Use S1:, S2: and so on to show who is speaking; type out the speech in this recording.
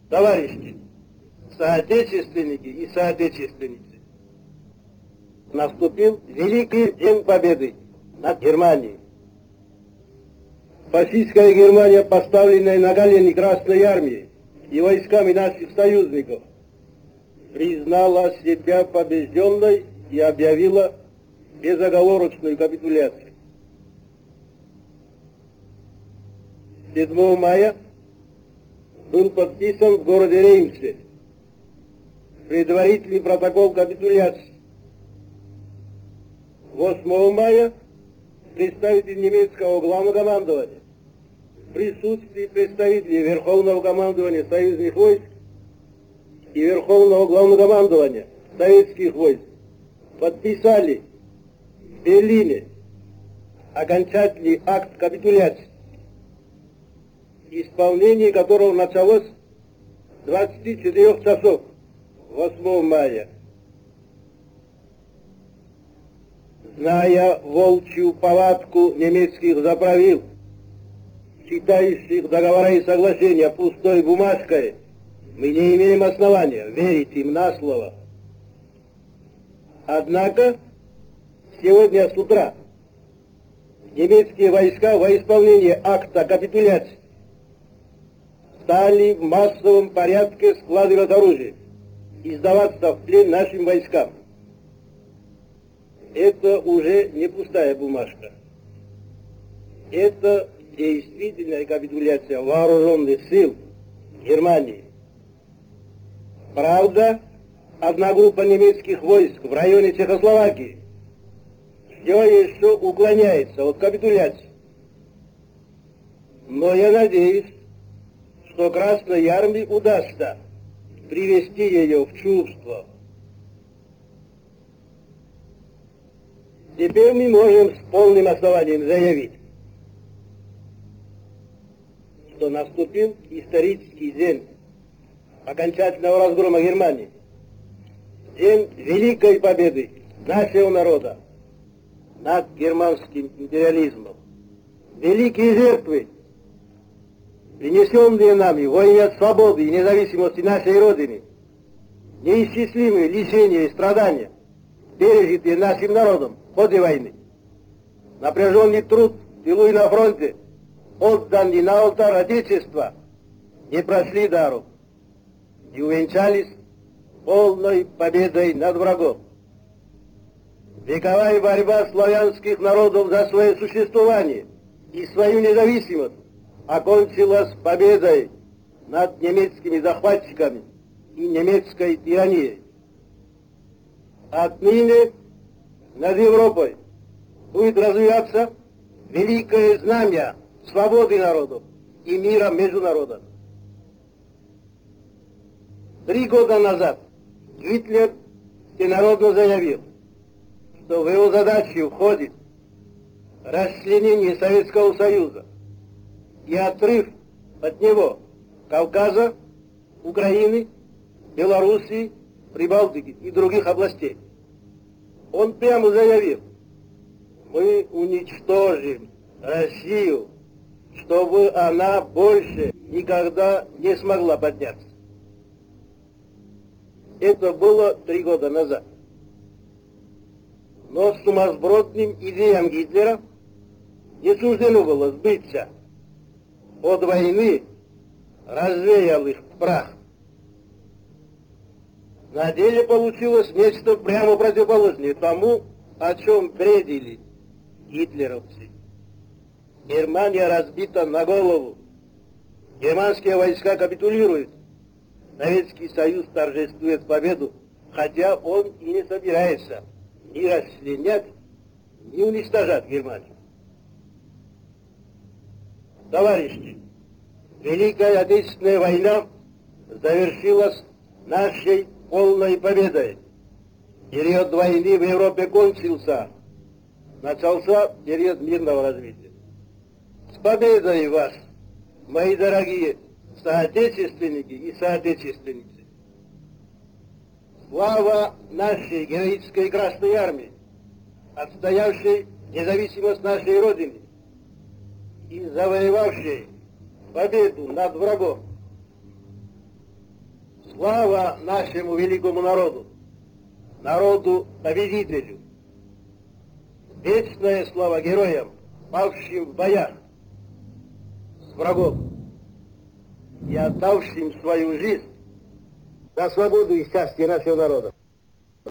S1: Товарищи, соотечественники и соотечественницы, наступил Великий День Победы над Германией. Фашистская Германия, поставленная на колени Красной Армией и войсками наших союзников, признала себя побежденной и объявила безоговорочную капитуляцию. 7 мая был подписан в городе Реймсе предварительный протокол капитуляции. 8 мая представитель немецкого главнокомандования в присутствии представителей Верховного командования союзных войск и Верховного главнокомандования советских войск подписали в Берлине окончательный акт капитуляции, исполнение которого началось с 24 часов 8 мая. Зная волчью повадку немецких заправил, считающих договора и соглашения пустой бумажкой, мы не имеем основания верить им на слово. Однако сегодня с утра немецкие войска во исполнение акта капитуляции стали в массовом порядке складывать оружие и сдаваться в плен нашим войскам. Это уже не пустая бумажка. Это действительная капитуляция вооруженных сил Германии. Правда, одна группа немецких войск в районе Чехословакии все еще уклоняется от капитуляции. Но я надеюсь, что Красной Армии удастся привести ее в чувство. Теперь мы можем с полным основанием заявить, что наступил исторический день окончательного разгрома Германии, день великой победы нашего народа над германским империализмом. Великие жертвы, принесенные нами во имя свободы и независимости нашей Родины, неисчислимые лишения и страдания, пережитые нашим народом в ходе войны, напряженный труд в тылу и на фронте, отданный на алтарь Отечества, не прошли даром и увенчались полной победой над врагом. Вековая борьба славянских народов за свое существование и свою независимость окончилась победой над немецкими захватчиками и немецкой тиранией. Отныне над Европой будет развиваться великое знамя свободы народов и мира между народами. 3 года назад Гитлер всенародно заявил, что в его задачу входит расчленение Советского Союза и отрыв от него Кавказа, Украины, Белоруссии, Прибалтики и других областей. Он прямо заявил: мы уничтожим Россию, чтобы она больше никогда не смогла подняться. Это было 3 года назад. Но сумасбродным идеям Гитлера не суждено было сбыться. От войны развеял их в прах. На деле получилось нечто прямо противоположное тому, о чем бредили гитлеровцы. Германия разбита на голову. Германские войска капитулируют. Советский Союз торжествует победу, хотя он и не собирается ни расчленять, ни уничтожать Германию. Товарищи, Великая Отечественная война завершилась нашей полной победой. Период войны в Европе кончился. Начался период мирного развития. С победой вас, мои дорогие соотечественники и соотечественницы! Слава нашей героической Красной Армии, отстоявшей независимость нашей Родины и завоевавшей победу над врагом! Слава нашему великому народу, народу-победителю. Вечная слава героям, павшим в боях с врагом и отдавшим свою жизнь за свободу и счастье нашего народа.